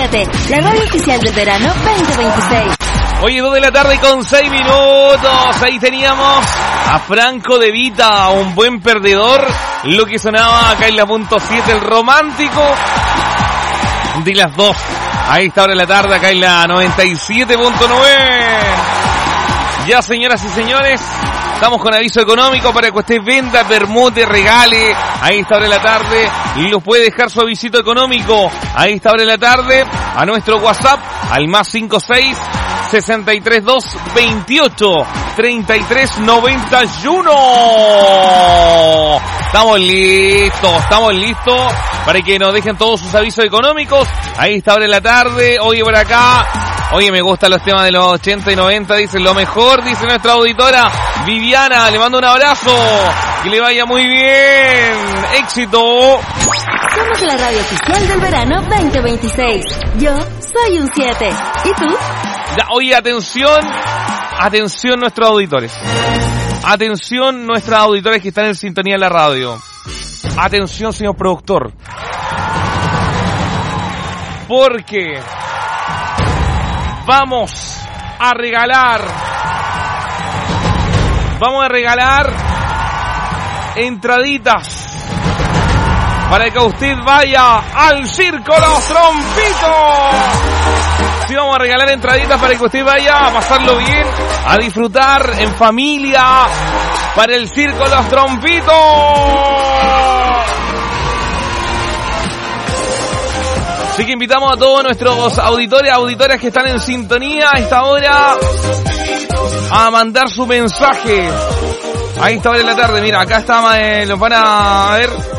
7, la radio oficial del verano 2026. Oye, 2 de la tarde con 6 minutos. Ahí teníamos a Franco De Vita, un buen perdedor. Lo que sonaba acá en la punto 7, el romántico de las 2. Ahí está ahora la tarde, acá en la 97.9. Ya, señoras y señores, estamos con aviso económico para que usted venda, permute, regale. Ahí está ahora la tarde y los puede dejar su avisito económico. Ahí está ahora la tarde a nuestro WhatsApp al más 56 632 28 33 91. Estamos listos para que nos dejen todos sus avisos económicos. Ahí está ahora la tarde. Oye, por acá. Oye, me gustan los temas de los 80 y 90, dicen lo mejor, dice nuestra auditora Viviana, le mando un abrazo, que le vaya muy bien, éxito. Somos la radio oficial del verano 2026, yo soy un 7, ¿y tú? Ya, oye, atención nuestros auditores, atención nuestras auditores que están en sintonía en la radio, atención señor productor, porque vamos a regalar entraditas para que usted vaya al Circo Los Trompitos. Sí, vamos a regalar entraditas para que usted vaya a pasarlo bien, a disfrutar en familia para el Circo Los Trompitos. Así que invitamos a todos nuestros auditores, auditoras que están en sintonía a esta hora a mandar su mensaje. A esta hora de la tarde, mira, acá está, los van a ver.